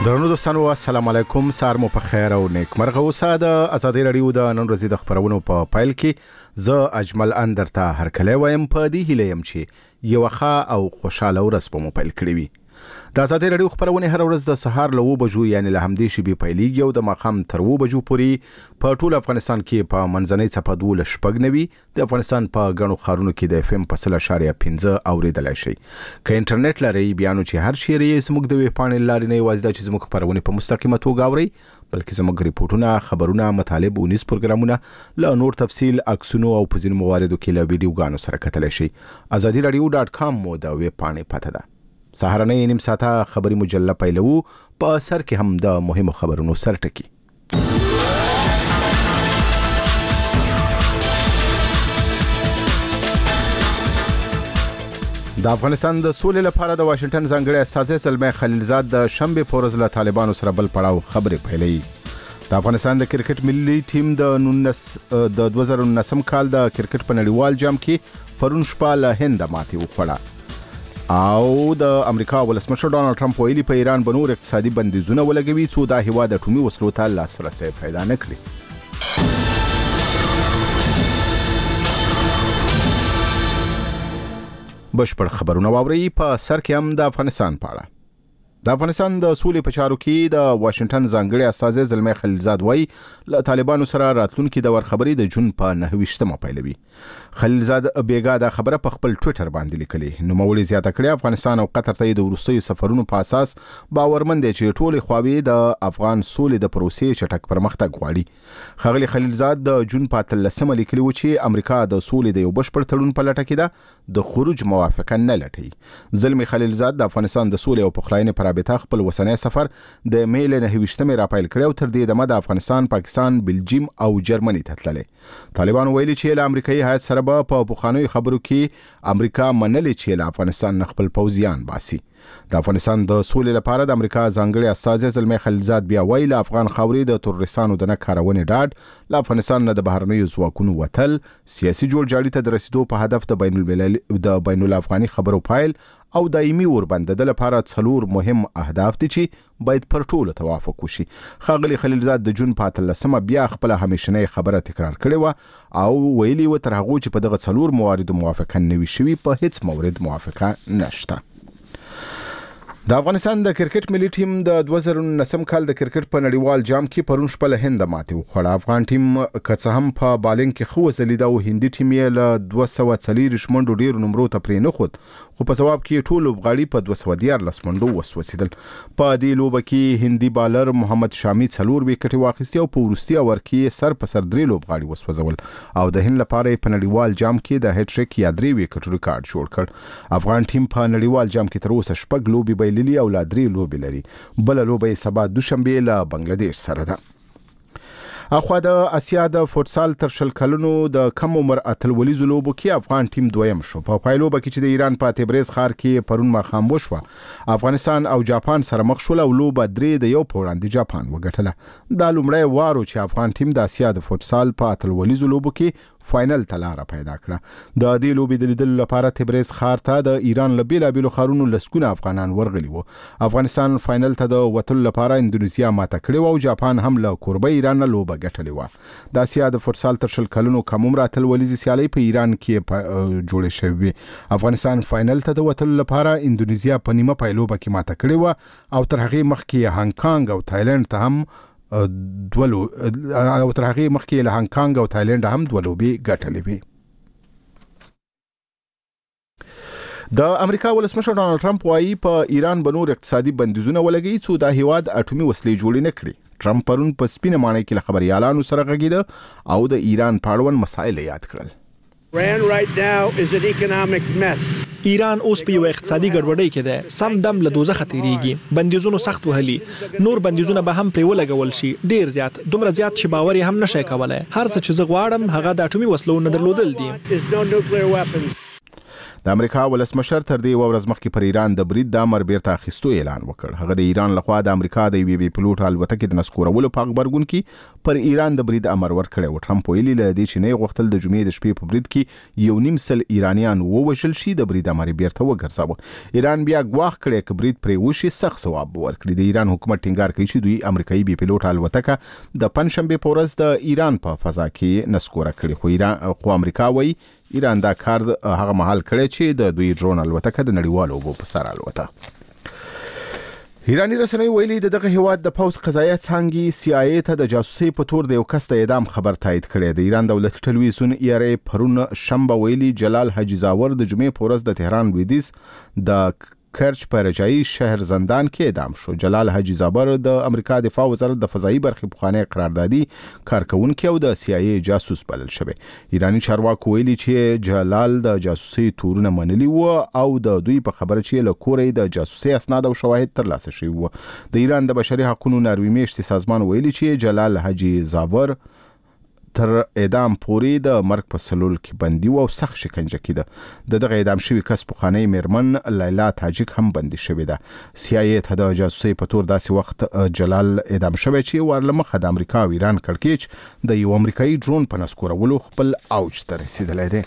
درنو دوستانو السلام علیکم، سار مو په خیر او نیک مرغه اوسه. د ازادي رادیو د نن ورځې د خبرونو په پایل کې زه اجمل اندرته هرکلی وایم. په دې هیله یم چې یو ښه او خوشاله ورځ به مو پیل کړې وي. د ازادي رادیو خبرونه هر ورځ د سهار له 9 بجو یعنی له همدې شیبې پیلېږي او د ماښام تر 9 بجو پورې په ټول افغانستان کې په منځنۍ څپه 12 شپږ نوي د افغانستان په ګڼو ښارونو کې د FM په 100.15 اوریدلای شي. که انټرنیټ لرئ بیا نو چې هر چیرې یې زموږ د ویبپاڼې لارې نه یوازې دا چې زموږ خبرونه په مستقیمه توګه اورئ، بلکې زموږ ریپورټونه، خبرونه، مطالب او نیوز پروګرامونه له نور تفصیل، عکسونو او په ځینو مواردو کې له ویډیوګانو سره کتلای شي. azadiradio.com مو د ویبپاڼې پته ده. سهارنۍ نیم ساعته خبري مجله پیلو، په سر کې هم د مهمو خبرونو سرټکی. د افغانستان د سولې لپاره د واشنگټن ځانګړي استازی زلمي خلیلزاد د شنبه په ورځ له طالبانو سره بل پړاو خبرې پیلې. د افغانستان د کرکټ ملي ټیم د 2019 کال د کرکټ په نړیوال جام کې پرون شپه له هند ماتې وخوړه. او د امریکا ولسمشر ډونالد ټرمپ ویلي په ایران به نور اقتصادي بندیزونه ولګوي څو دا هیواد د اټومي وسلو ته لاسرسی پیدا نه کړي. بشپړ خبرونه واورئ. په سر کې هم د افغانستان په اړه. د افغانستان د سولې په چارو کې د واشنگټن ځانګړي استازی زلمي خلیلزاد وایي له طالبانو سره راتلونکي د خبرې د جون په 9 پیلوي. خلیلزاد بیګا دا خبره په خپل ټوئیټر باندې لیکلې. نو مولي زیاته کړې افغانستان او قطر ته د وروستیو سفرونو په اساس باورمند دي چې ټولې خواوې د افغان سولې د پروسې چټک پرمختګ غواړي. ښاغلي خلیلزاد د جون په 13 لیکلي و چې امریکا د سولې د یو بشپړ تړون په لټه کې ده، د خروج موافقه نه لټي. زلمي خلیلزاد د افغانستان د سولې او پخلاینې پر رابطه خپل وسنۍ سفر د مې له 29 را پیل کړی او تر دې دمه د افغانستان، پاکستان، بلجیم او جرمني ته تللی. طالبان ویلي چې له امریکایي هیات سره به په پخوانیو خبرو کې امریکا منلې چې له افغانستان نه خپل پوځیان باسي. د افغانستان د سولې لپاره د امریکا ځانګړي استازی زلمي خلیلزاد بیا ویلي له افغان خاورې د تروریستانو د نه کارونې ډاډ، له افغانستان نه د بهرنیو ځواکونو وتل، سیاسي جوړجاړي ته د رسیدو په هدف د بین الافغاني خبرو پایل او دایمي وربندېدل لپاره 4 مهم اهداف دي چې باید پر ټولو توافق وشي. ښاغلي خلیلزاد د جون په 13 بیا خپل همیشنۍ خبره تکرار کړې و او ویلي و تر هغه چې په دغه 4 مواردو موافقه نه وي شوي، په هیڅ مورد موافقه نشته. د افغانستان د کرکټ ملي ټیم د 2019 کال د کرکټ په نړیوال جام کې پرون شپه له هند ماتې وخوړه. افغان ټیم که څه هم په بالینګ کې ښه وځلېده او هندي ټیم یې له 240 منډو ډېرو نمرو ته پرې نه ښود، خو په ځواب کې ټول لوبغاړي په 214 منډو وسوځېدل. په دې لوبه کې هندي بالر محمد شامي 4 وکټې واخیستې او په وروستي اور کې سر په سر 3 لوبغاړي وسوځول او د هند لپاره په نړیوال جام کې د هټریک یا 3 وکټ ریکارډ جوړ کړ. افغان ټیم په نړیوال جام کې تر اوسه 6 لوبې بایللي او لا 3 لوبې لري. بل لوبه یې سبا دوشنبه له بنگلاديش سره ده. اخوا د اسیا د فوتسال تر 10 کلونو د کم عمر اتلولیزو لوبو کې افغان ټیم دویم شو. په پایلوبه کې چې د ایران په تبریز ښار کې پرون ماښام وشوه، افغانستان او جاپان سره مخ شول او لوبه 3 د 1 په وړاندې جاپان وګټله. دا لومړی وارو چې افغان ټیم د اسیا د فوتسال په اتلولیزو لوبو کې فاینل ته لار پیدا کړه. د دې لوبې د لیدلو لپاره تبریز ښار ته د ایران له بیلابیلو ښارونو لسګونه افغانان ورغلي وو. افغانستان فاینل ته د وتلو لپاره اندونیزیا ماته کړې وه او جاپان هم له کوربه ایران نه لوبه ګټلې وه. د اسیا د فوتسال تر 10 کلونو کم عمره اتلولیزې سیالۍ په ایران کې جوړې شوې. افغانستان فاینل ته د وتلو لپاره اندونیزیا په نیمه پایلوبه کې ماته کړې وه او تر هغې مخکې هانګ کانګ او تایلند ته هم او تر هغې مخکې له هانګ کانګ او تایلند هم 2 لوبې ګټلې وې. د امریکا ولسمشر ډونالد ټرمپ وایي په ایران به نور اقتصادي بندیزونه ولګوي څو دا هیواد اټومي وسلې جوړې نه کړي. ټرمپ پرون په سپینه ماڼۍ کې له خبريالانو سره غږېده او د ایران په اړوند مسایل یاد کړل. ایران اوس په یو اقتصادي ګډوډۍ کې ده، سم دم له دوزخه تیریږي. بندیزونو سخت وهلي، نور بندیزونه به هم پرې ولګول شي، ډیر زیات، دومره زیات چې باور یې هم نشي کولای. هر څه چې زه غواړم هغه د اټومي وسلو نه درلودل دي. د امریکا ولسمشر تر دې ورځ مخکې پر ایران د برید د امر بیرته اخیستو اعلان وکړ. هغه د ایران لخوا د امریکا د یوې بې پلوټ الوتکې د نسکورولو په خبرګون کې پر ایران د برید امر ورکړی و. ټرمپ ویلي له دې چې نه غوښتل د جمعې د شپې په برید کې 1.5 ایرانیان ووژل شي د برید امر بیرته وګرځاوه. ایران بیا ګواښ کړی چې برید پرې وشي سخت ځواب ورکړي. د ایران حکومت ټینګار کوي چې دوی امریکایي بې پلوټ الوتکه د پنځشنبه په ورځ د ایران په فضا کې نسکوره کړې. خو امریکا وایي ایران دا کار هغه مهال کړی چې د دوی ډرون الوتکه د نړیوالو اوبو په سر الوته. ایرانی رسنۍ ویلي دغه هیواد د پوز قضایه څانګې CIA ته د جاسوسي په تور د یو کس د اعدام خبر تایید کړی. د ایران دولتي ټلویزیون ERA پرون شنبه ویلي جلال حاجی زاور د جمعې په ورځ د تهران لویدیځ د کرچ په رجایي شهر زندان کې اعدام شو. جلال حاجی زاور د امریکا دفاع وزارت د فضایي برخې پخوانی قراردادي کارکونکي او د CIA جاسوس بلل شوی. ایرانی چارواکو ویلي چې جلال د جاسوسي تورونه منلي و او د دوی په خبره چې له کورې د جاسوسي اسناد او شواهد ترلاسه شوي و. د ایران د بشري حقوقو ناروی میشتي سازمان ویلي چې جلال حاجی زاور تر اعدام پورې د مرګ په سلول کې بندي او سخت شکنجه کیده. دغه اعدام شوی کس پخوانی میرمن لیلا تاجک هم بندي شوې ده. CIA ته د جاسوسي په تور داسې وخت جلال اعدام شوی چې ورلمخه د امریکا او ایران کړکېچ د یو امریکایي ډرون په نسکورولو خپل اوج ته رسیدلی دی.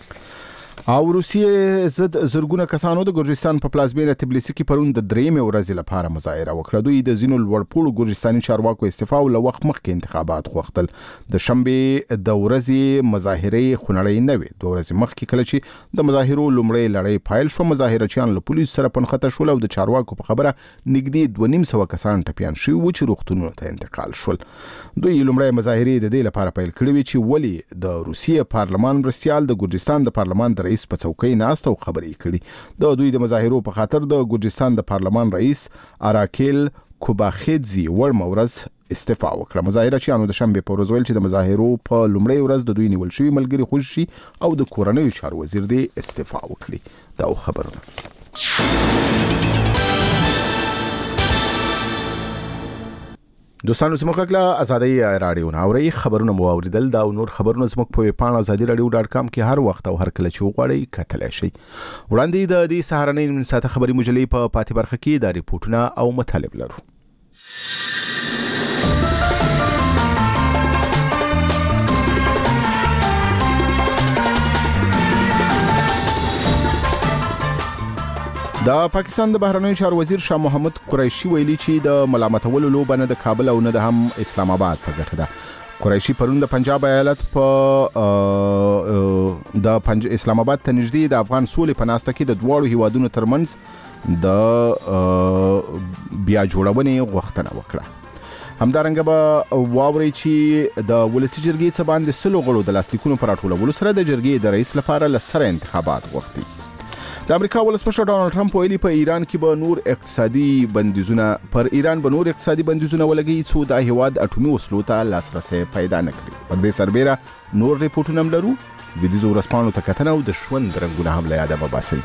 او روسیې ضد زرګونه کسانو د ګرجستان په پلازمینه تبلیسي کې پرون د درېمې ورځې لپاره مظاهره وکړه. دوی د ځینو لوړپوړو ګرجستاني چارواکو استعفا او له وخت مخکې انتخابات غوښتل. د شنبې د ورځې مظاهرې خونړۍ نه وې. 2 ورځې مخکې کله چې د مظاهرو لومړۍ لړۍ پایل شو، مظاهرچیان له پولیسو سره پنخته شول او د چارواکو په خبره نږدې 250 کسان ټپیان شوي وو چې روغتونونو ته انتقال شول. دوی لومړی مظاهرې د دې لپاره پیل کړې وې چې ولې د روسیې پارلمان مرستیال د ګرجستان د پارلمان د رئیس په څوکۍ ناست او خبرې کړي. د دوی د مظاهرو په خاطر د ګرجستان د پارلمان رئیس اراکیل کوباخیدزي ورمه ورځ استعفا وکړه. مظاهرچیانو د شنبې په ورځ ویل چې د مظاهرو په لومړۍ ورځ د دوی نیول شوي ملګري خوشي شي او د کورنیو چارو وزیر دې استعفا وکړي. دا خبرونه دوستانو زموږ کله ازادي رادیو ناوري خبرونه مو اوریدل. دا نور خبرونه زموږ په ویبپاڼه azadi-radio.com کې هر وخت او هر کله چې وغواړئ کتلای شئ. وړاندې د دې سهارنۍ ساعت خبري مجلې په پاتې برخه کې د ریپورتونه او مطالب لرو. د پاکستان د بهرنیو چارو وزیر شاه محمد قریشي ویلي چې د ملامتولو لوبه نه د کابل او نه د هم اسلام آباد په ګټه ده. قریشي پرون د پنجاب ایالت په د اسلام آباد ته نږدې د افغان سولې په ناسته کې د دواړو هیوادونو ترمنځ د بیا جوړونې غوښتنه وکړه. همدارنګه به واوري چې د ولسی جرګې څخه باندې 100 غړو د لاسلیکونو پر راټولولو سره د جرګې د رئیس لپاره لسره انتخابات غوښتي. د امریکا ولسمشر ډانلډ ټرمپ ویلي په ایران کې به نور اقتصادي بندیزونه ولګي څو د هیواد اټومي وسلو ته لاسرسي پیدا نه کړي. پر دې سربېره نور ریپورتونه هم لرو. لویدیځو ورځپاڼو ته کتنه او د ژوند رنګونه هم له یاده وباسئ.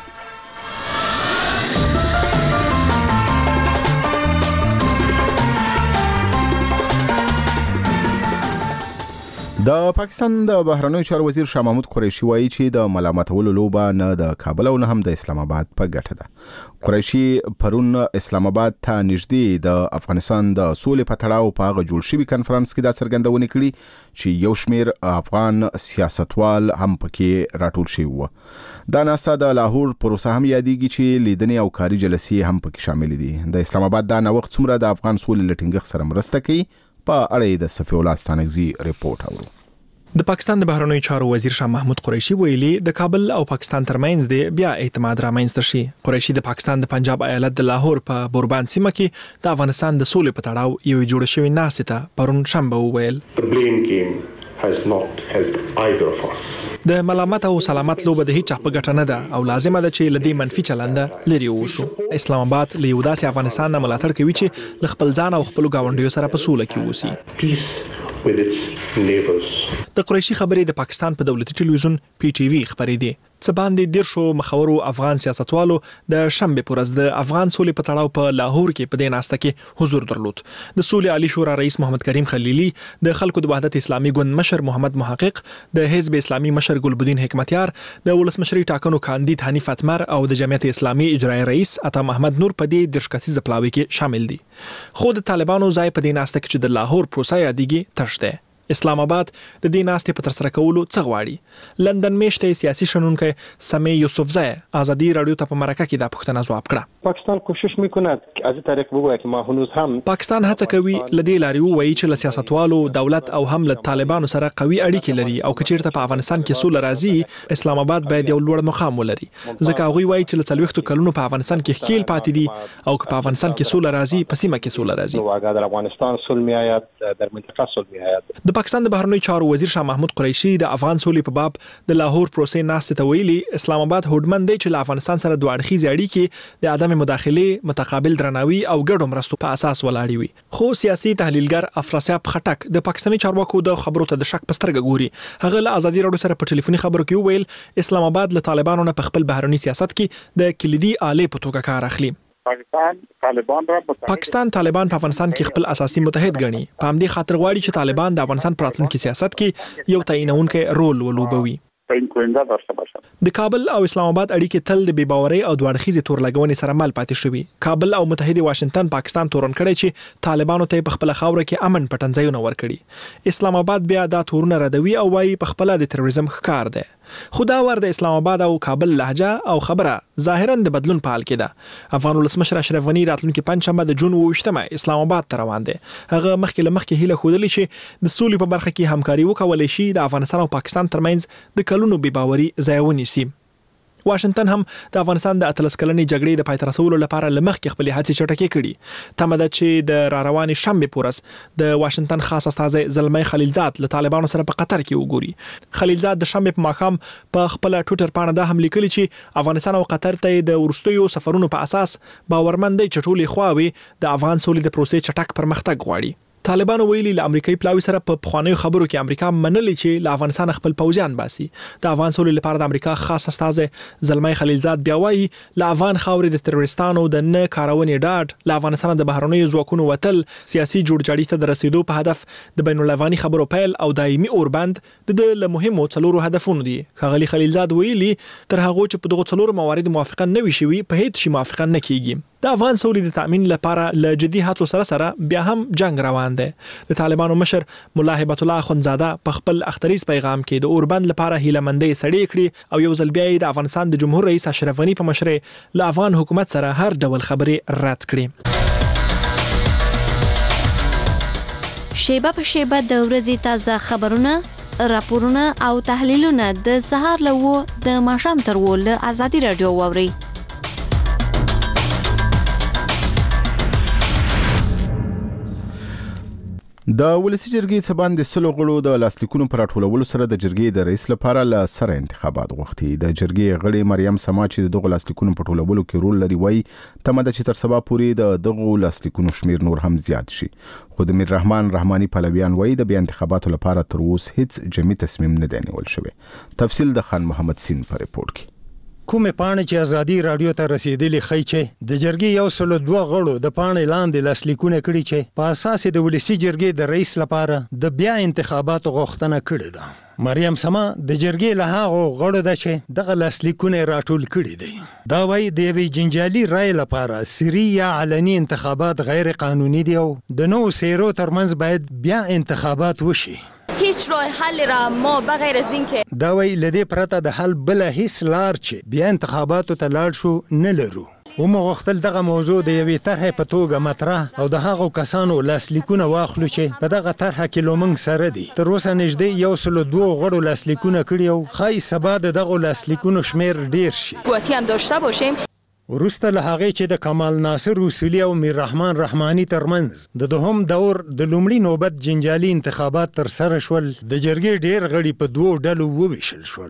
د پاکستان د بهرنیو چارو وزیر شاه محمود قریشي وایي چې د ملامتولو لوبه نه د کابل او نه هم د اسلام آباد په ګټه ده. قریشي پرون اسلام آباد ته نږدې د افغانستان د سولې په تړاو په هغه جوړ شوي کنفرانس کې دا څرګندونه کړې چې یو شمیر افغان سیاستوال هم پکې راټول شوي وو. دا ناسته د لاهور پروسه هم یادېږي چې لیدنې او کاري جلسې هم پکې شامل دي. د اسلام آباد دا نوښت څومره د افغان سولې له ټینګښت سره مرسته کوي په اړه د صفي الله ستانکزي ریپورت اورو. د پاکستان د بهرنیو چارو وزیر شاه محمود قریشي ویلي د کابل او پاکستان ترمنځ د بیا اعتماد رامنځته شي. قریشي د پاکستان د پنجاب ایالت د لاهور په بوربان سیمه کې د افغانستان د سولې په تړاو یو جوړ شوی ناسته پرون شنبه وویل has not helped either of us. د ملامت او سلامت لوبه د هیڅ په ګټه نه ده او لازمه ده چې لدی منفي چلنده لري وشو. اسلام آباد له یو داسې افغانستان نه ملاتړ کوي چې خپل ځان او خپل ګاونډیو سره په سوله کې اوسي. Peace with its neighbors. د قریشي خبرې د پاکستان په دولتي ټلویزیون PTV خبرې دي. څه باندې 10 مخورو افغان سیاستوالو د شنبه پر ورځ د افغان سولې په تړاو په لاهور کې په دې ناسته کې حضور درلود. د سولې عالی شورا رئیس محمد کریم خلیلی، د خلکو د وحدت اسلامي ګوند مشر محمد محقق، د حزب اسلامي مشر ګلبدین حکمتیار، د ولسمشری ټاکنو کاندید حنیف اتمر او د جمعیت اسلامي اجرایی رئیس عطا محمد نور په دې 10 کسیزه پلاوي کې شامل دي. خو د طالبانو ځای په دې ناسته کې چې د لاهور پروسه یادېږي تش دی. اسلام آباد د دې ناستې په تر سره کولو څه غواړي؟ لندن میشته سیاسي شنونکی سمی یوسفزی آزادی رادیو ته په مرکه کې دا پوښتنه ځواب کړه. پاکستان کوشش میکند از طریق بگوید که ما هنوز هم پاکستان هڅه کوي لدې لاري وایي چې له سیاستوالو، دولت او هم له طالبانو سره قوي اړیکې لري او کچیرته په افغانستان کې سوله راځي، اسلام آباد باید یو لوړ مقام ولري. ځکه هغه وایي چې له 40 کلونو په افغانستان کې خېل پاتې دي او که په افغانستان کې سوله راځي، په سیمه کې سوله راځي. اگر در افغانستان صلح میآید، در منطقه صلح میآید. د پاکستان د بهرنیو چارو وزیر شاه محمود قریشي د افغان سولې په باب د لاهور پروسې ناستې ته ویلي اسلام آباد هوډمن دی چې له افغانستان سره دوه اړخیزې اړیکې د عدم مداخله، متقابل درناوي او ګډو مرستو په اساس ولاړې وي. خو سیاسي تحلیلګر افراسیاب خټک د پاکستاني چارواکو د خبرو ته د شک په سترګه ګوري. هغه له آزادي رادیو سره په ټلیفوني خبرو کې ویل اسلام آباد له طالبانو نه په خپل بهرنی سیاست کې د کلیدي آلې په توګه کار اخلي. پاکستان طالبان په افغانستان کې خپل اساسي متحد ګڼي. په همدې خاطر غواړي چې طالبان د افغانستان په راتلونکي سیاست کې یو تعینونکی رول ولوبوي. د کابل او اسلام آباد اړیکې تل د بیباوري او دوړخیزې تورلګونې سره مل پاتې شوي. کابل او متحده واشنگټن پاکستان تورن کړي چې طالبانو ته په خپل خاور کې امن پټنځایونه ورکړي. اسلام آباد بیا دا تورونه ردوي او وايي په خپل د تروریزم ښکار دی. خو دا ور د اسلام آباد او کابل لهجه او خبره ظاهرا د بدلون په حال کې ده. افغان ولسمشر اشرف غنی راتلونکي پنځشنبه د جون 28 اسلام آباد ته روان دی. هغه مخکې هیله خوده چې د سولې په برخه کې همکاري وکولای شي د افغانستان او پاکستان ترمنځ د کلونو بې باوري ځای ونیسي. واشنگټن هم د افغانستان د 13 کلنې جګړې د پای ته رسولو لپاره لمخکې خپل هڅې چټکې کړي. تمه ده چې د راروانې شنبه پورس د واشنگټن خاص استازی زلمی خلیلزاد له طالبانو سره په قطر کې وګوري. خلیلزاد د شنبه په ماښام په خپل ټوئیټر باندې دا هم لیکلي چې افغانستان او قطر ته د ورستیو سفرونو په اساس باورمند دي چې ټولې خواوې د افغان سولې د پروسې چټک پرمختګ غواړي. طالبانو ویلي له امریکایي پلاوي سره په پخوانیو خبرو کې امریکا منلي چې له افغانستان خپل پوځیان باسي. د افغان سولې لپاره د امریکا خاص استازی زلمی خلیلزاد بیا وایي له افغان خاورې د تروریستانو د نه کارونې ډاډ، له افغانستان د بهرنیو ځواکونو وتل، سیاسي جوړجاړي ته د رسیدو په هدف د بین الافغاني خبرو پیل او دایمي اوربند د مهمو څلورو هدفونو دي. ښاغلي خلیلزاد ویلي تر هغه چې په دغه څلورو موارد موافقه نه وي شوي په هیڅ شي موافقه نه کیږي. د افغان سولې د تامین لپاره له جدي هڅو سره بیا هم جنگ روان دی. د طالبانو مشر مولا هبت الله اخوندزاده په خپل اختریز پیغام کې د اوربند لپاره هیلمندۍ سړې کړي او یو ځل بیا د افغانستان د جمهور رئیس اشرف غنی په مشرۍ له افغان حکومت سره هر ډول خبرې رد کړي. شیبه په شیبه د ورځې تازه خبرونه، راپورونه او تحلیلونه د سهار له 9 د ماښام تر 10 له آزادي رادیو واورئ. د ولسی جرګې څخه باندې سلو غړو د لاسلیکونو پر راټولولو سره د جرګې د رئیس لپاره له سره انتخابات غوښتي. د جرګې غړي مریم سما چې دغه لاسلیکونو په ټولولو کې رول لري وایي تمه ده چې تر سبا پورې د دغه لاسلیکونو شمیر نور هم زیات شي. خو د میر رحمان رحماني پلویان وایي د بیا انتخاباتو لپاره تر اوسه هیڅ جمعي تصمیم نه دی نیول شوی. تفصیل د خان محمد سین په ریپورت کې. کومه پاڼه چې آزادي رادیو ته رسیدلې خی چې د جرګې یو سلو 2 غړو د پاڼې لاندې لاسلیکونه کړي چې په اساس د ولسی جرګې د رئیس لپاره د بیا انتخاباتو غوښتنه کړې ده. مریم سما د جرګې له هغو غړو ده چې دغه لاسلیکونه راټول کړي دي. دا وایي د یوې جنجالي رای لپاره سری یا علني انتخابات غیر قانوني دي او د نو سیرو ترمنځ باید بیا انتخابات وشي. هیچ راه حل را ما بغیر از اینکه دا وی لدی پرته د حل بل هیڅ لار چې بیا انتخاباتو ته لاړ شو نه لرو. ومغختل دغه موضوع د یوې طرحې په توګه مطرح او د هغو کسانو لاسلیکونه واخلو چې په دغه طرحه کې لومنګ سره دي. تر اوسه نږدې 102 غړو لاسلیکونه کړي او خای سبا د دغه لاسلیکونو شمیر ډیر شي. قوتی هم داشته باشیم. وروسته له هغې چې د کمال ناصر اصولي او میر رحمان رحماني ترمنځ د دوهم دور د لومړي نوبت جنجالي انتخابات تر سره شول، د جرګې ډیر غړي په 2 ډلو وویشل شول.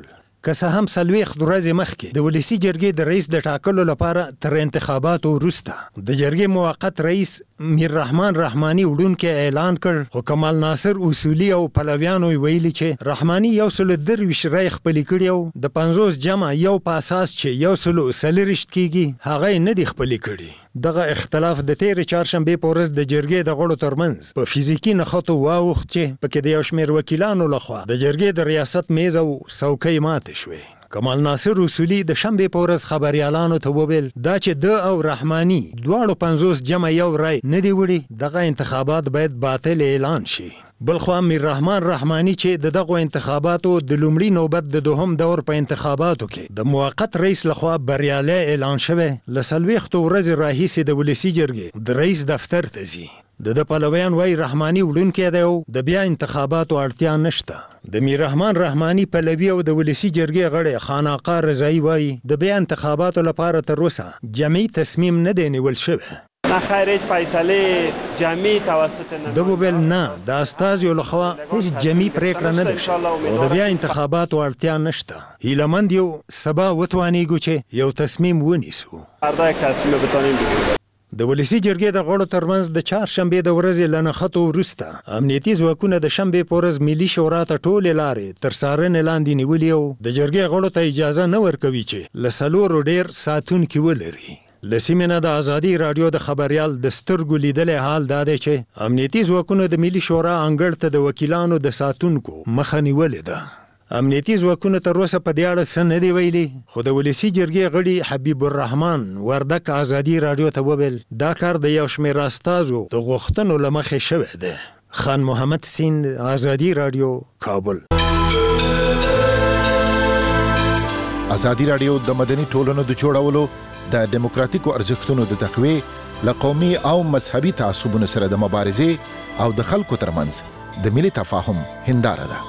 که څه هم 40 ورځې مخکې د ولسی جرګې د رئیس د ټاکلو لپاره تر انتخاباتو وروسته د جرګې موقت رئیس میر رحمان رحماني وړونکی اعلان کړ، خو کمال ناصر اصولي او پلویانو ویلي چې رحماني 123 رای خپل کړي او د 50 جمع یو په اساس چې 140 کېږي هغه نه دی خپل کړي. دغه اختلاف د تیر چهارشنبه په ورځ د جرګې د غړو ترمنځ په فزیکی نښتو واوښت چې پکې د یو شمېر وکیلانو لخوا د جرګې د ریاست میز او څوکۍ ماتې شوې. کمال ناصر اصولي د شنبه په ورځ خبريالانو ته وویل دا چې د او رحماني دواړو 50 جمع یو رای نه دی وړي، دغه انتخابات باید باطل اعلان شي. بلخوا میر رحمان رحماني چې دغه انتخاباتو د لومړي نوبت د دوهم دور په انتخاباتو کې د موقت رئیس لخوا بریالي اعلان شوه، لسلويختو ورځې راهیسې د ولسی جرګې د رئیس دفتر ته ځي. د پلویان وای رحماني وړونکی دی او د بیا انتخاباتو اړتیا نشته. د میر رحمان رحماني پلوی او د ولسی جرګې غړي خانقاه رضایی وای د بیا انتخاباتو لپاره تر اوسه جمعي تصمیم نه دی نیول شوی. نه خیر هیڅ فیصله جمعي توسط د وبل نه د استازیو لخوا هیڅ جمعي پریکړه نه ده او د بیا انتخاباتو اړتیا نشته. هیلمند یو سبا وتوانیږو چې یو تصمیم ونیسو. فردا تصمیم بتانیم بگیریم. د ولسی جرګې د غړو ترمنځ د چهارشنبه د ورځې لنښتو وروسته امنیتي ځواکونه د شنبه په ورځ ملي شورا ته ټولې لارې تر څارنې لاندې نیولې او د جرګې غړو ته اجازه نه ورکوي چې له 4 ډیر ساتونکي ولري. لسیمنه د ازادي رادیو د خبريال د سترګو لیدلې حال دا دی چې امنیتي ځواکونه د ملي شورا انګړ ته د وکیلانو د ساتونکو مخه نیولې ده. امنیتي ځواکونه تر اوسه په دې اړه څه نه دی ویلي، خو د ولسی جرګې غړي حبیب الرحمن وردک ازادي رادیو ته وویل دا کار د یو شمېر استازو د غوښتنو له مخې شوی دی. خان محمد سیند، ازادي رادیو، کابل. ازادي رادیو د مدني ټولنو د جوړولو د دیموکراتیکو ارزښتونو د تقویې له قومي او مذهبي تعصبونو سره د مبارزې او د خلکو ترمنځ د ملي تفاهم هنداره ده.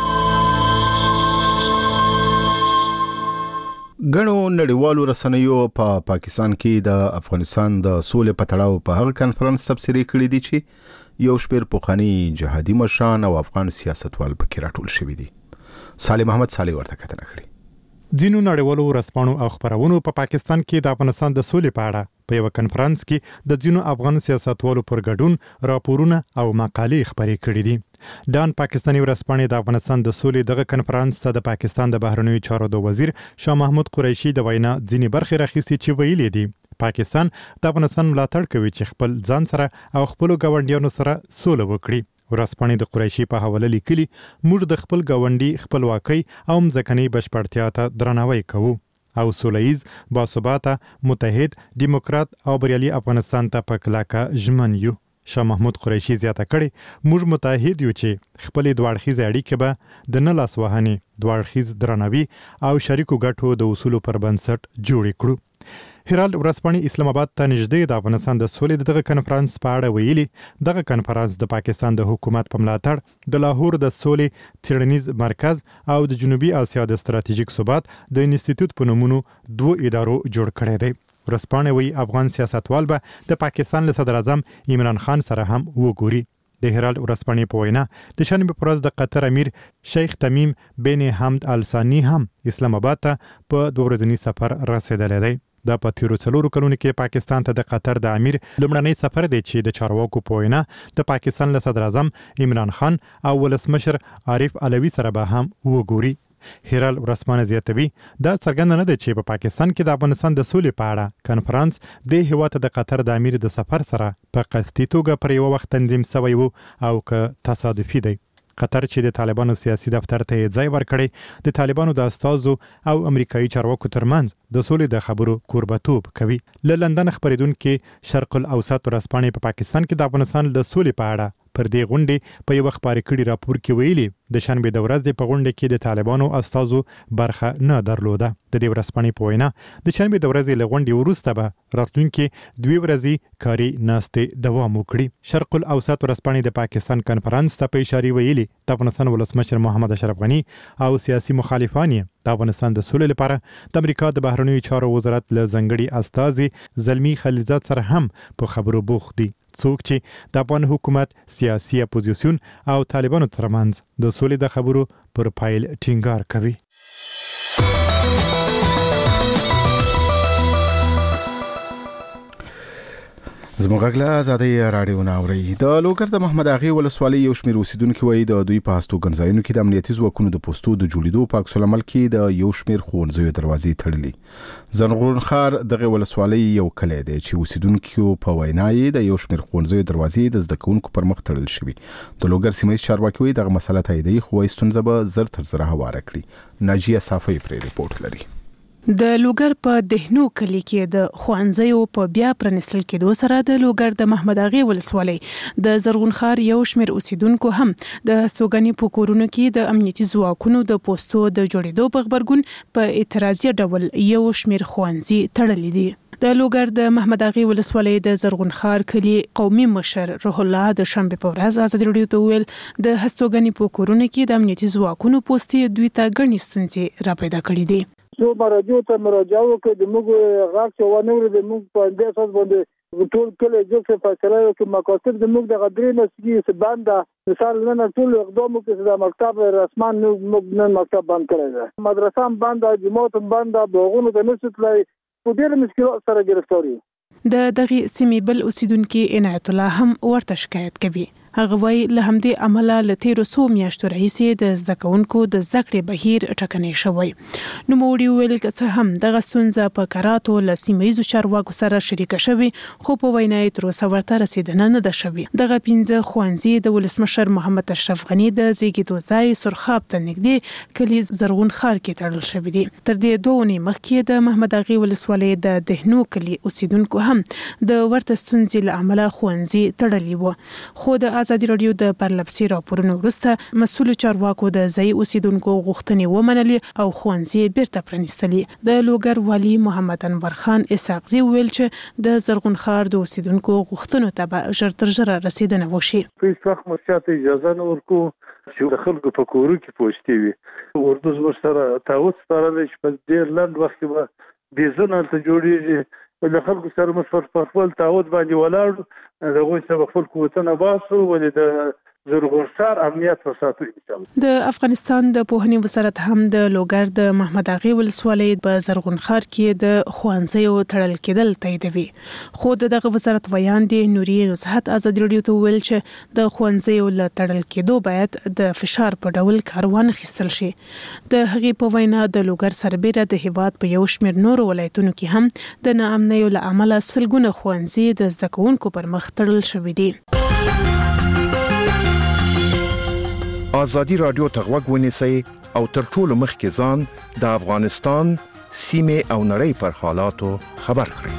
غنو نړیوالو رسنیو په پاکستان کې د افغانستان د سولې په تړاو په هغه کانفرنس تبصرې کړې دي چې یو شمېر پوخانی جهادي مشران او افغان سیاستوال پکې راټول شوي دي. صالح محمد صالح ورته کتنه کړې. ځینو نړیوالو رسپانو او خبرونو په پاکستان کې د افغانستان د سولې په اړه په یو کانفرنس کې د ځینو افغان سیاستوالو پر ګډون راپورونه او مقالې خبرې کړې دي. ډان پاکستاني ورسپانې د افغانستان د سولې دغه کانفرنس ته د پاکستان د بهرنیو چارو د وزیر شاه محمود قریشي د وینا ځینې برخې راخیستې چې ویلي دي پاکستان د افغانستان ملاتړ کوي چې خپل ځان سره او خپل ګاونډیانو سره سوله وکړي. ورسپانې د قریشي په حواله لیکلي موږ د خپل ګاونډي خپلواکۍ او مځکنۍ بشپړتیا ته درناوی کوو او سولهییز باثباته متحد دیموکرات او بریالي افغانستان ته په کلکه ژمن یو. شاه محمود قریشي زیاته کړې موږ متحد یو چې خپل دوړخیز اړیکې به د نه لاس وهنې دوړخیز درناوي او شریکو ګټو د اصولو پر بنسټ جوړ کړو. هرالد ورځپاڼې اسلام آباد ته نږدې د افغانستان د سولې دغه کانفرنس په اړه ویلي دغه کانفرنس د پاکستان د حکومت په ملاتړ د لاهور د سولې څېړنیز مرکز او د جنوبي اسیا د ستراتیژیک ثبات د انسټیټیوټ په نومونو 2 ادارو جوړ کړی دی. ورځپاڼې وایي افغان سیاستوال به د پاکستان له صدر اعظم عمران خان سره هم وګوري. د هرالد ورځپاڼې په وینا د شنبه په ورځ د قطر امیر شیخ تمیم بن حمد ال ثانی هم اسلام آباد ته په 2 ورځنی سفر رسیدلی دی. دا په تیرو 4 کلونو کې پاکستان ته د قطر د امیر لومړنی سفر دی چې د چارواکو په وینا د پاکستان له صدر اعظم عمران خان او ولسمشر عارف علوي سره به هم وګوري. هرالد ورځپاڼه زیاتوي دا څرګنده نه ده چې په پاکستان کې د افغانستان د سولې په اړه کانفرنس د هیواد د قطر د امیر د سفر سره په قصدي توګه پر یو وخت تنظیم شوی وو او که تصادفي دی. قطر چې د طالبانو سیاسي دفتر ته ځای ورکړي د طالبانو د استازو او امریکایي چارواکو ترمنځ د سولې د خبرو کوربتوب کوي. له لندن خبرېدونکي شرق الاوسط ورځپاڼې په پاکستان کې د افغانستان د سولې په اړه پر دې غونډې په یو خبري کړي راپور کې ویلي د شنبه د ورځې په غونډه کې د طالبانو استازو برخه نه درلوده. د دې ورځپاڼې په وینا د شنبه د ورځې له غونډې وروسته به راتلونکي 2 ورځې کاري ناستې دوام وکړي. شرق الاوسط ورځپاڼې د پاکستان کانفرنس ته په اشاره ویلي د افغانستان ولسمشر محمد اشرف غني او سیاسي مخالفان د افغانستان د سولې لپاره د امریکا د بهرنیو چارو وزارت له ځنګړي استازي زلمی خلیلزاد سره هم په خبرو بوخت دي. څوک چې د افغان حکومت سیاسي اپوزیسیون او طالبانو ترمنځ د سولې د خبرو پر پایل ټینګار کوي. زموږ آزادي رادیو ناوري د لوګر د محمد اغي ولسوالۍ یو شمېر اوسیدونکو وایي د دوی په هستوګنځایونو کې د امنیتي ځواکونو د پوسټو د جوړېدو په عکس العمل کې د یو شمېر ښوونځیو دروازې تړلې. زرغون خار دغه ولسوالۍ یو کلی دی چې اوسیدونکو په وینا یې د یو شمېر ښوونځیو دروازې د زده کوونکو پر مخ تړل شوي. د لوګر سیمه چارواکي وایي دغه مسله تاییدوي خو ستونزه به زر تر زره هواره کړي. ناجیه صافی پرې ریپورت لري. د لوګر په دهنو کلی کې د خوانځیو په بیا پرنسل کېدو سره د لوګر د محمد اغي ولسوالۍ د زرغون خار یو شمېر اوسیدونکو هم د هستوګنې په کورونو کې د امنیتي ځواکونو د پوسټو د جوړېدو په خبرګون په اعتراضي ډول یو شمېر خوانځي تړلې دي. د لوګر د محمد اغي ولسوالۍ د زرغون خار کلی قومي مشر روح الله د شنبه په ورځ ازادي راډیو ته ویل د هستوګنې په کورونو کې د امنیتي ځواکونو پوسټي دوی ته ګڼې ستونزې را پیدا کړې دي. سو مراجعو ته مراجعه وکړي د موږ غاښ چې ونه ورې د موږ په دې اساس باندې ټول کله چې فیصله وکړي مقاصد د موږ د غدري نسګي سباندا مثال نه ټول اقدام وکړي د مکتب رسمان موږ نن مکتب بند کړی دی مدرسه بند جماعت بند باغونو د نسټلای په ډېر مشکلات سره گرفتاری. د دغه سیمې بل اوسیدونکو عنایت الله هم ورته شکایت کوي. هغه وایي له همدې عمله له تیرو څو میاشتو راهیسې د زده کوونکو د زده کړې بهیر ټکنی شوی. نوموړي ویل که څه هم دغه ستونزه په کراتو له سیمه ییزو چارواکو سره شریکه شوې خو په وینا یې تر اوسه ورته رسیدنه نه ده شوې. دغه 15 ښوونځي د ولسمشر محمد اشرف غني د زیږیدو ځای سرخاب ته نږدې کلي زرغون خار کې تړل شوی دي. تر دې 2 اونۍ مخکې د محمد اغي ولسوالۍ د دهنو کلي اوسیدونکو هم د ورته ستونزې له امله ښوونځي تړلي وو. خو د ازادي راډیو د پرلپسې راپورونو وروسته مسؤل چارواکو د ځای اوسیدونکو غوښتنې ومنلې او ښوونځي بیرته پرانیستلې. د لوګر والي محمد انور خان اسحاقزي ویل چې د زرغون خار د اوسیدونکو غوښتنو ته به ژر تر ژره رسیدنه وشي. په هیڅ وخت مرشد اجازه نه ورکو چې د خلکو په کورو کې پوسټي وي. اردو زموږ سره تعهد سپارلی چې په ډېر لنډ وخت کې به بېزونه هلته جوړېږي. د خلکو سره موږ پر خپل تعهد باندې ولاړو د هغوی سره خپل قوتونه باسو ولې د زرغون خار امنیت وساتو. د افغانستان د پوهنې وزارت هم د لوګر د محمد اغي ولسوالۍ په زرغون خار کې د ښوونځیو تړل کېدل تاییدوي. خو دغه وزارت ویان دی نوري نصحت ازادي راډیو ته ویل چې د ښوونځیو له تړل کېدو باید د فشار په ډول کاروان اخیستل شي. د هغې په وینا د لوګر سربېره د هیواد په یو شمېر نورو ولایتونو کې هم د ناامنیو له امله سلګونه ښوونځي د زده کوونکو پر مخ تړل شوي دي. آزادی رادیو ته غوږ ونیسئ او تر ټولو مخکې ځان د افغانستان سیمې او نړۍ پر حالاتو خبر کړئ.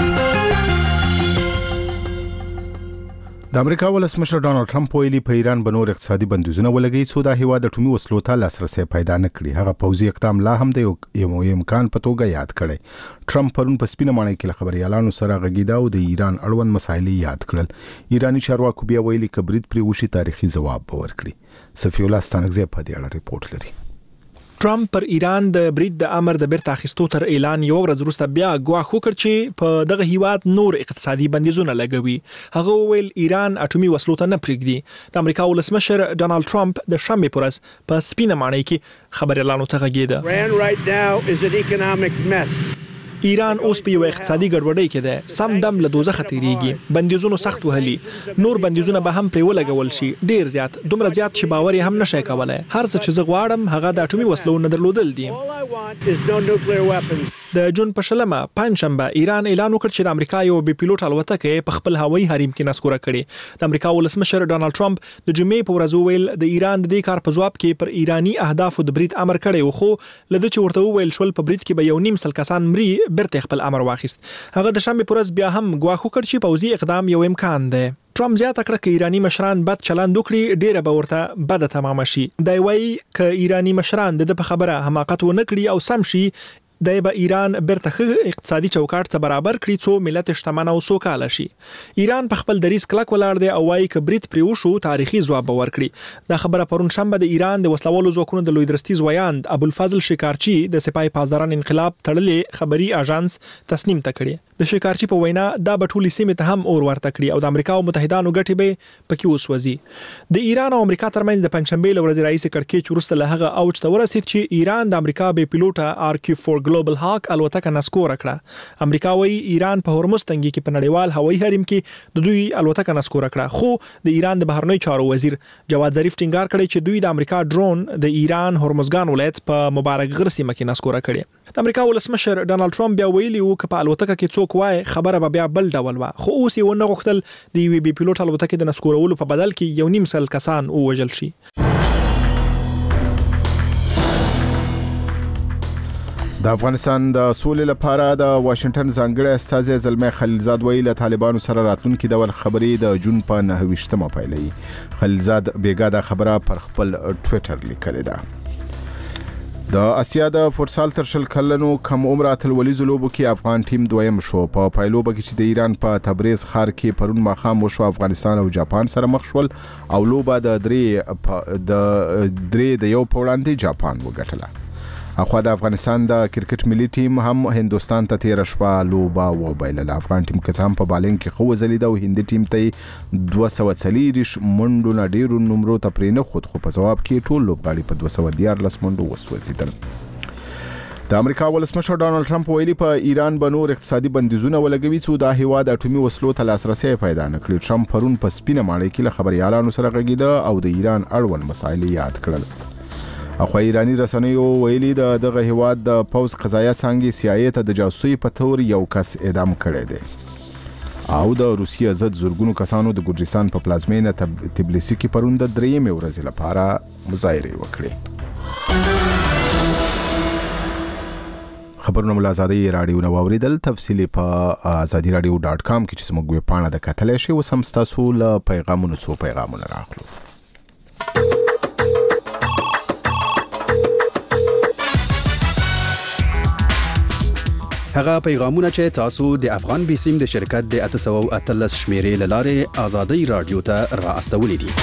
د امریکا ولسمشر ډانلډ ټرمپ ویلي په ایران به نور اقتصادي بندیزونه ولګوي څو د هیواد د اټومي وسلو ته لاسرسي پیدا نه کړي. هغه پوځي اقدام لا هم د یو امکان په توګه یاد کړي. ټرمپ پرون په سپینه ماڼۍ کې له خبريالانو سره غږیدا او د ایران اړوند مسایل یاد کړل. ایرانی چارواکو بیا ویلي چې برید پرې وشي تاریخي ځواب به ورکړي. صفی الله ستانکزی په دې اړه ریپورت لري. ټرمپ پر ایران د برید د امر د بیرته اخیستو تر اعلان یو ورځ وروسته بیا ګواښ وکړ چې په دغه هیواد نور اقتصادي بندیزونه لګوي. هغه ویل ایران اټومي وسلو ته نه پرېږدي. د امریکا ولسمشر ډونالد ټرمپ د شنبه پر ورځ په سپینه ماڼۍ کې خبريالانو ته غږیده. ایران اوس په یو اقتصادي ګډوډۍ کې ده. سم دم له دوزخه تیریږي. بندیزونو سخت وهلي. نور بندیزونه به هم پرې ولګول شي. ډیر زیات، دومره زیات چې باور هم نشي کولای. هر څه چې زه غواړم هغه د اټومي وسلو نه درلودل دي. د جون په شلمه پنځشنبه ایران اعلان وکړ چې د امریکا یو بي پيلوټ الوتکه په خپل هوایي حریم کې نسکوره کړې. د امریکا ولسمشر ډونالد ټرمپ د جمعې په ورځ ویل د ایران د دې کار په جواب کې پر ایرانی اهدافو د برید امر کړی و، خو لده چې ورته ویل شول په برید کې به یو نیم سل کسان مري برته خپل امر واخیست. هغه د شنبه پر ورځ بیا هم ګواښ وکړ چې پوځي اقدام یو امکان دی. ټرمپ زیاته کړه چې ایرانی مشران بد چلند وکړي ډیره به ورته بد تمام شي. دا وایي چې ایرانی مشران د په خبره حماقت ونه کړي او سم شي د به ایران برته اقتصادي چوکاټ ته برابر کړي څو ملت شتمن او سوکاله شي. ایران په خپل دریس کلک ولاړ دی او وايي چې برید پریو شو تاریخي ځواب ورکړي. دا خبره پرون شنبه د ایران د وسلوالو ځواکونو د لوی درستیز ویاند ابوالفضل شکارچی د سپاه پاسداران انقلاب تړلې خبري اژانس تسنیم تکړي. د شکارچی په وینا دا بټولي سیمه ته هم اور ورته کړی او د امریکا او متحدانو ګټې به پکې وسوځي. د ایران او امریکا ترمنځ د پنځشنبه ورځ رئیس کړکېچ ورسته له هغه اوج ته ورسید چې ایران د امریکا به پیلوټه RQ4 ګلوبل هاک الوتکه نسکور کړه. امریکا وايي ایران په هرمز تنګي کې په نړیوال هوایي حریم کې د دوی الوتکه نسکور کړه، خو د ایران د بهرنیو چارو وزیر جواد ظریف ټینګار کړی چې دوی د امریکا ډرون د ایران هرمزګان ولایت په مبارک غر سیمه کې نسکور کړي. د امریکا ولسمشر ډانلډ ټرمپ بیا ویلي وو چې په الوتکه کې څوک وای خبره به بیا بل ډول و، خو اوس یې ونه غوښتل د یوې بي پیلوټ الوتکې د نسکورولو په بدل کې 1.5 کسان ووژل شي. د افغانستان د سولې لپاره د واشنگټن ځانګړي استازي زلمي خلیلزاد ویل له طالبانو سره راتلونکي ډول خبرې د جون په 9 پیلې. خلیلزاد بیګا د خبره پر خپل ټوئیټر لیکلې ده. د اسیا د فوتسال تر شل کلنو کم عمر اتلولیزو لوبو کې افغان ټیم دویم شو. په پایلوبه کې چې د ایران په تبریز ښار کې پرون ماښام وشو، افغانستان او جاپان سره مخ شول او لوبه د 3 د 1 په وړاندې جاپان وګټله. اخوا د افغانستان د کرکټ ملي ټیم هم هندستان ته تیر شپه لوبه وبایلله. افغان ټیم کسان په بالنګ کې خو وزلیده او هندي ټیم ته 240 منډو نه ډیرو نمرو ته پرې نه خود، خو په جواب کې ټول لوبغاړي په 214 منډو وسوځیدل. د امریکا ولسمشر ډانلډ ټرمپ ویلي په ایران به نور اقتصادي بندیزونه ولګوي چې دا هیواد اټومي وسلو ته لاسرسي پیدا نه کړي. ټرمپ پرون په سپینه ماڼۍ کې له خبريالانو سره غږیده او د ایران اړوند مسایل یاد کړل. اخو ایرانی رسنیو ویلي دغه هیواد د پوز قضایه څنګه CIA ته د جاسوسي په تور یو کس اعدام کړی دی او د روسیې ضد زورګونو کسانو د ګورجستان په پلازمینه تبلیسي کې پرون د 3 ورځې لپاره مظاهره وکړې. خبرونه مل آزادي رادیو نو اوریدل. تفصیلی په azadiradio.com کې چې زموږ ویب پاڼه د کتلې شي وسم تاسو له پیغامونو راغلو. هغه پیغامونه چې تاسو د افغان بیسیم د شرکت د 813 شمیرې لاره آزادي رادیو ته را استولې دي.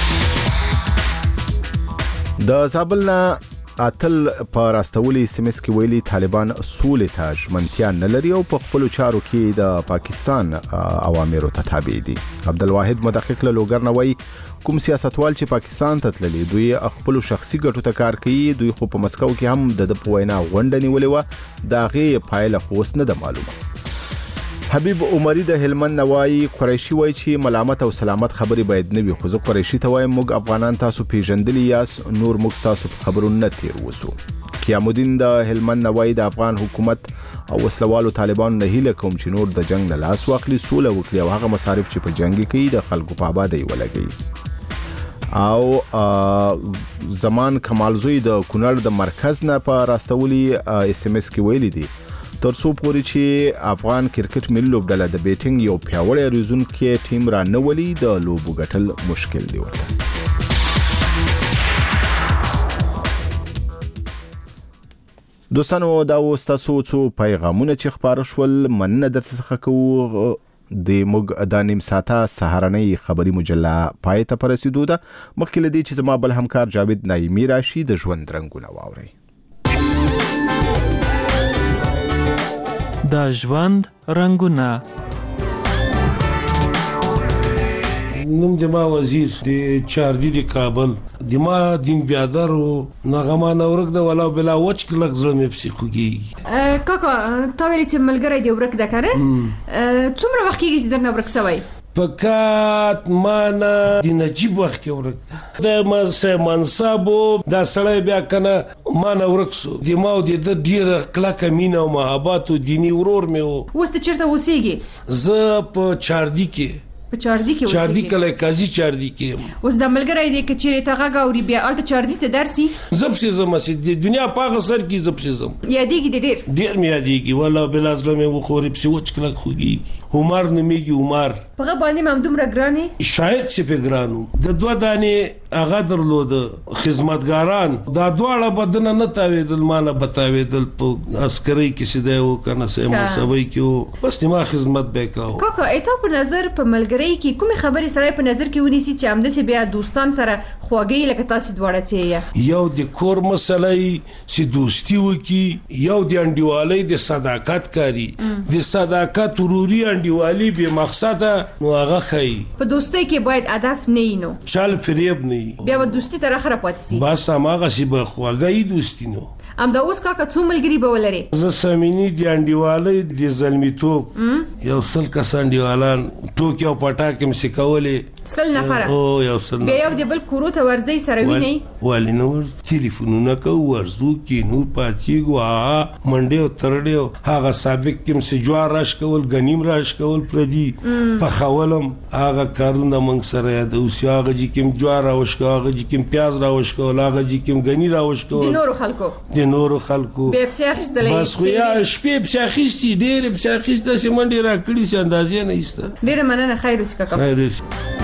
د زابل اتل په راستولي سیمس کې ویلي طالبان سولې ته ژمنتیا نه لري او په خپل چارو کې د پاکستان اوامرو ته تابع دي. عبدالواحد مدقق له لوګرنوي کوم سیاستوال چې پاکستان ته تللی دوی خپل شخصي ګټو ته کار کوي، دوی خو په مسکو کې هم د پوینا غونډه نیولې و، دا غي پایله خو نه ده معلومه. حبیب عمری د هلمند نوای قریشي وای چې ملامت او سلامت خبري باید نه وي، خو زه قریشي ته وایم موږ افغانان تاسو پیژندلی یاس، نور موږ تاسو په خبرو نه تیر وسو. قیام الدین د هلمند نوای د افغان حکومت او وسلوالو طالبان نه هیله کوم چې نور د جنگ نه لاس واخلي، سوله وکړي او هغه مصارف چې په جنگ کې د خلکو په آبادی ولګي. او زمان کمالزوی د کونړ د مرکز نه په راستولي SMS کې ویلي دي تر څو پورې چې افغان کرکټ ملي لوبډله د بیټینګ یو پیاوړی روزونکي ټیم را نه ولي د لوبو ګټل مشکل دی ورته. دوستانو دا وستاسو څو پیغامونه چې خبر شول مننه درڅخه کوو. د موږ د نیم ساعته سهارنۍ خبري مجله پای ته رسیدو ده. مخکې لدی چې زما بل همکار جاوید نایمی راشي د ژوند رنگونه واوري. د ژوند رنگونه. نوم دما وزیر د چاردی د کابل دما دین بیادر او نغما نورک د ولا بلا وچ کلک زلمه پسیخوږي. کاکا تا ویل چې ملګری دی ورک د کنه څومره وخت کېږي چې درنه ورک سوی؟ پکات مانا د نجیب وخت ورک د مسه منصبو د سړی بیا کنه مانا ورک سو د ماو د ډیر کلک مینا او محبت او دینی ورور مې و وست چرته وسیږي؟ ز په چاردی کې په چاردی کې چاردی کله قاضي چاردی کې اوس د ملګری دی چې چیرې ته غاوري بیا الته چاردی ته درسي زبسي زمسي د دنیا پاغه سر کې زبسي زم یادېږي ډېر مې یادېږي ولا بل ازلمه و خوري په وچ کله خوږي عمر نمیږي عمر په باندې ممدوم راګراني شاید چې په ګرانو د دوه دانې هغه درلود خدمتګاران دا دواړه بدن نه تاویدل مانه بتاویدل په عسکري کې سیده و کنه سم سوي کې بس ما خدمت وکاو. کاکا ایته په نظر په ملګری کې کومه خبرې سره په نظر کې ونیسي چې امده چې بیا دوستان سره خواږی لکه تاسو دواړه چې یو د کور مسلې چې دوستي وکي یو د انډیوالۍ د صداقت کاری د صداقت وروري انډیوالي به مقصده نو هغه خي په دوستۍ کې باید هدف نه وینو چل فریب نه بیا و دوستی تر اخره پاتې سي بس هغه سی به خواږی دوستی نو ام دا اوس کاکا څو ملګری به ولري؟ زه سمینی دی انډیوالۍ د زلمیتوب یو سل کسان انډیوالان ټوکې او پټاکې مې سکولې 100 نفره او یو سل بیا یو د بل کورو ته ورځي سره ویني والی نو ټلیفونونه کو ورزو کې نو پاتېګو منډه او ترډه هغه سابق کوم سي جوار راش کول غنیم راش کول پردي په خولم هغه کارونه موږ سره د اوس هغه چې کوم جوار راوش کو هغه چې کوم پیاز راوش کو هغه چې کوم غنی راوش کو د نورو خلکو به پساخستلې بس خو یا شپې پساخستي ډېر پساخست د سیمنډي را کړی سي اندازې نه ایسته ډېر مننه خیر اوس کاکا خیر